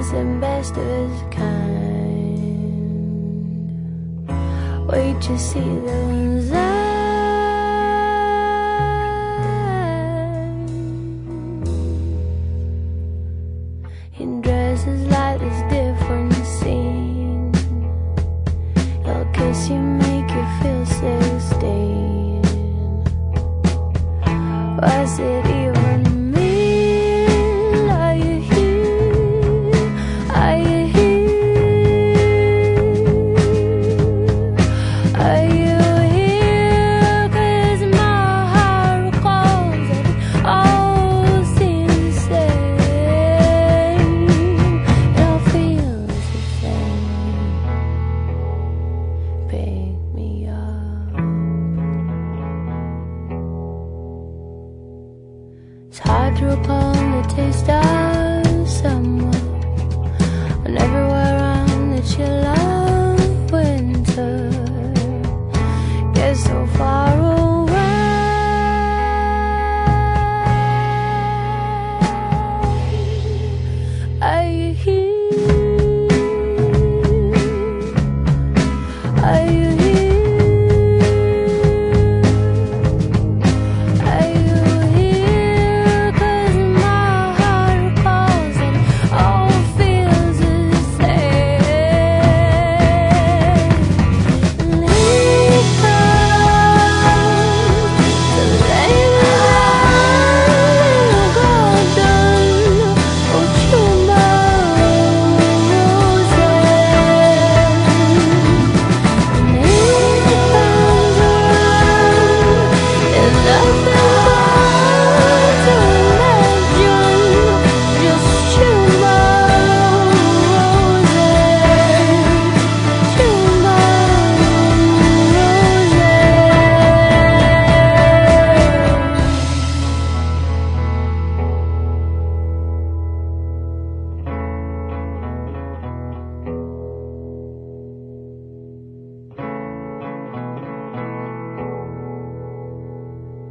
is the best of his kind. Wait to see the sign. He dresses like this different scene. He'll kiss you, make you feel 16. What's it even mean? Are you here? Are you here? Are you here? 'Cause my heart recalls that it all seems the same. It all feels the same. Pick me up. It's hard to recall the taste of someone when everywhere around the chill of winter gets so far away. Are you here? Are you here?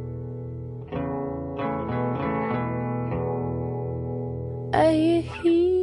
Are you here?